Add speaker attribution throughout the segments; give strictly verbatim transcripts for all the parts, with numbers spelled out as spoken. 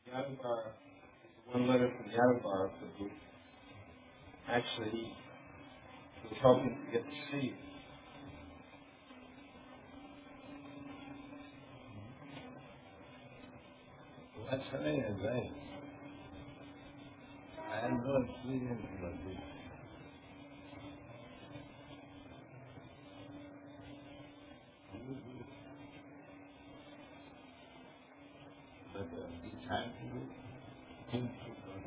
Speaker 1: Yadavar, one letter from Yadavar, Prabhu, actually he was hoping to get the seed.
Speaker 2: What's her name? Right? I am not seeing Prabhu. But uh, it's time to think to God.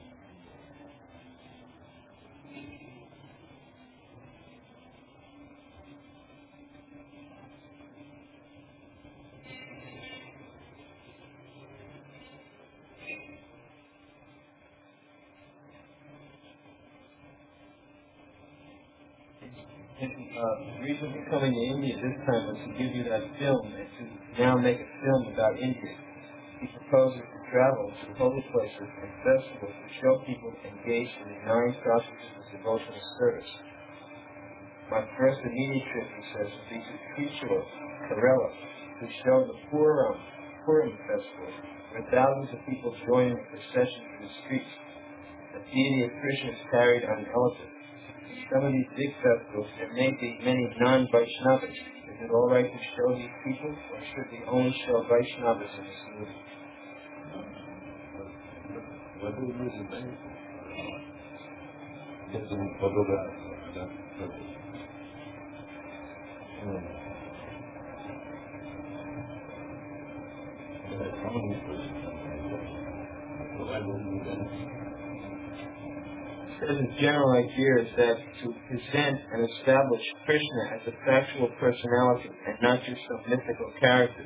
Speaker 1: And, uh, the reason for coming to India this time was to give you that film and to now make a film about India. He proposes to travel to holy places and festivals to show people engaged in the nine processes of devotional service. My first immediate trip, he says, would be to Trishur, Kerala, to show the Puram, Purim festival, where thousands of people join in the procession through the streets. The deity of Krishna is carried on an elephant. Some of these big festivals, there may be many non-Vaishnavas. Is it all right to show these people, or should we only show Vaishnavas in this movie?
Speaker 2: What do you mean by that? It's in photograph. Hmm. That's only person. So I don't do that.
Speaker 1: It says the general idea is that to present and establish Krishna as a factual personality and not just some mythical character.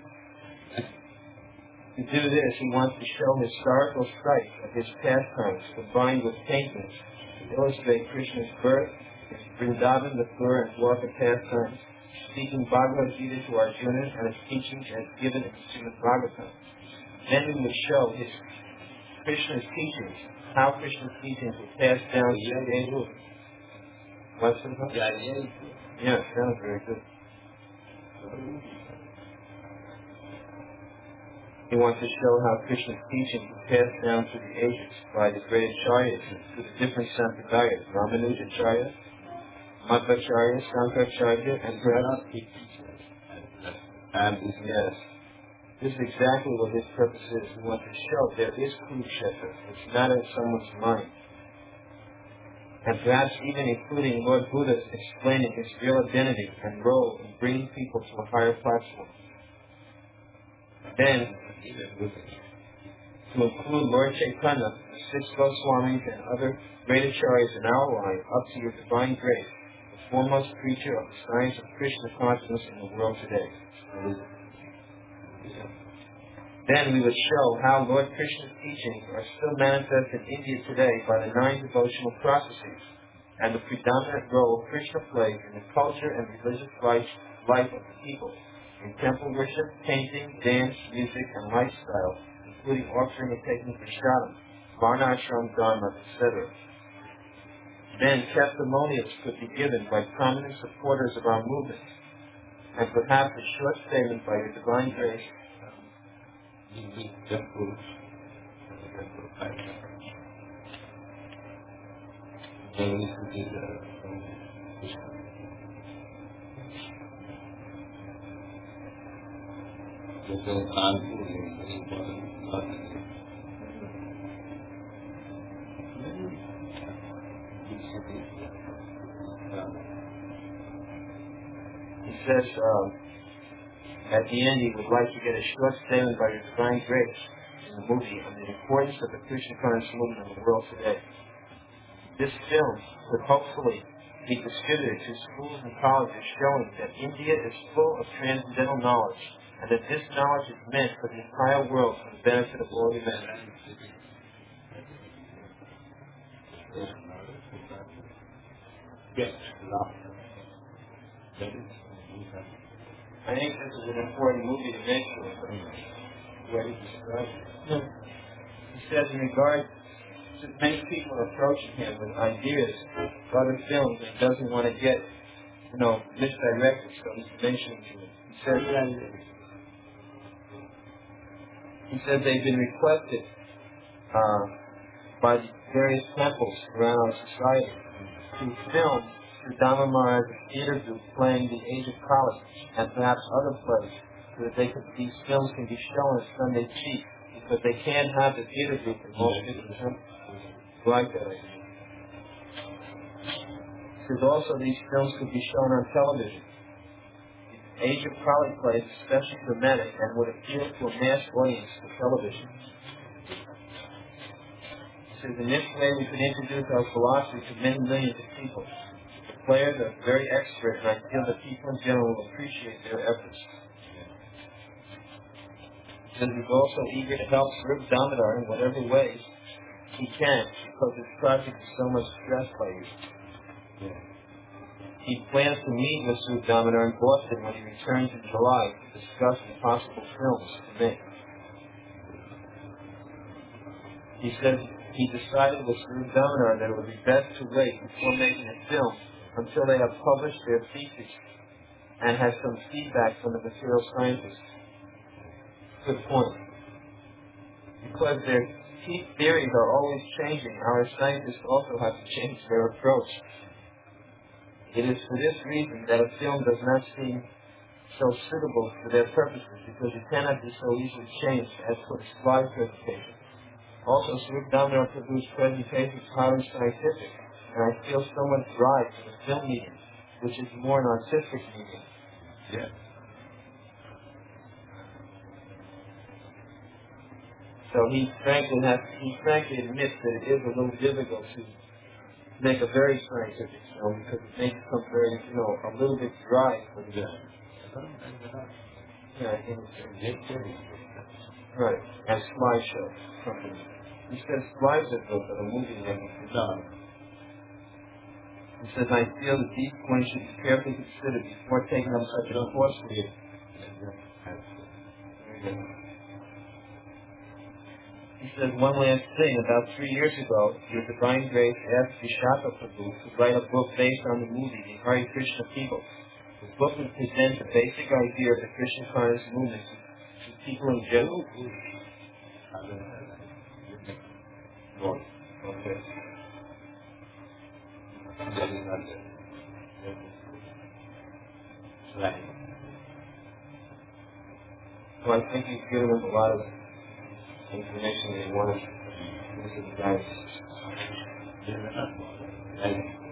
Speaker 1: To do this, he wants to show historical sites of his pastimes combined with paintings to illustrate Krishna's birth, his Vrindavan, the Thur and Dwarka pastimes, speaking Bhagavad Gita to Arjuna and his teachings as given in Srimad Bhagavatam. Then we would show his Krishna's teachings, how Krishna's teachings were passed down to the age. What's it about?
Speaker 2: Yeah, yeah.
Speaker 1: Yeah, it sounds very good. He wants to show how Krishna's teachings were passed down through the ages by the great acharyas through the different sampradayas, Ramanujacharya, Madhvacharya, Sankaracharya, and Brahma.
Speaker 2: And
Speaker 1: Yes. This is exactly what his purpose is. We want to show there is Kurukshetra. It's not in someone's mind. And perhaps even including Lord Buddha explaining his real identity and role in bringing people to a higher platform. Then, to include Lord Chaitanya, the six Goswamis, and other great acharyas in our line, up to your divine grace, the foremost preacher of the science of Krishna consciousness in the world today. Then we would show how Lord Krishna's teachings are still manifest in India today by the nine devotional processes and the predominant role Krishna plays in the culture and religious life, life of the people, in temple worship, painting, dance, music, and lifestyle, including offering and taking prasadam, varnashram dharma, et cetera. Then testimonials could be given by prominent supporters of our movement, and perhaps a short statement by your divine grace. He says, um, at the end, he would like to get a short statement by your divine grace in the movie on the importance of the Krishna consciousness movement in the world today. This film could hopefully be distributed to schools and colleges showing that India is full of transcendental knowledge and that this knowledge is meant for the entire world for the benefit of all humanity.
Speaker 2: Yes.
Speaker 1: I think this is an important movie to make sure what he describes. He says in regard to many people approaching him with ideas for other films and he doesn't want to get, you know, misdirected, so he's mentioning to him. He says, he said they've been requested uh, by the various temples around our society to film Sir Damamar as a theater group playing The Age of Kali and perhaps other plays, so that they could, these films can be shown as Sunday cheap, because they can't have the theater group in most different temples. Like that idea. Because also these films could be shown on television. The Age of Kali plays is especially dramatic and would appeal to a mass audience for television. So in this way we could introduce our philosophy to many millions of people. The players are very expert, and I feel that people in general will appreciate their efforts. And he's also eager to help Srib Damodar in whatever ways he can, because his project is so much stressed by you.
Speaker 2: Yeah.
Speaker 1: He plans to meet with Srib Damodar in Boston when he returns in July to discuss the possible films to make. He says he decided with Srib Damodar that it would be best to wait before making a film until they have published their thesis and has some feedback from the material scientists. Good point. Because their key theories are always changing, our scientists also have to change their approach. It is for this reason that a film does not seem so suitable for their purposes, because it cannot be so easily changed as for the slide presentation. Also, Srib Damodar produced presentations highly scientific, and I feel somewhat dry for the film medium, which is more an artistic medium.
Speaker 2: Yeah.
Speaker 1: So he frankly has, he frankly admits that it is a little difficult to make a very scientific film, because it may become very, you know, a little bit dry for the
Speaker 2: Yeah.
Speaker 1: yeah, I think it's right. And slideshow company. He says slides are good for the movie making.
Speaker 2: No.
Speaker 1: He says, I feel that these points should be carefully considered before taking up such a course for you. He says, one last thing. About three years ago, Your Divine Grace asked Vishaka Prabhu to write a book based on the movie, The Hare Krishna People. The book would present the basic idea of the Krishna conscious movement to people in general. Okay.
Speaker 2: Right.
Speaker 1: Well, I think you've given them a lot of information they wanted. This is nice.
Speaker 2: Yeah.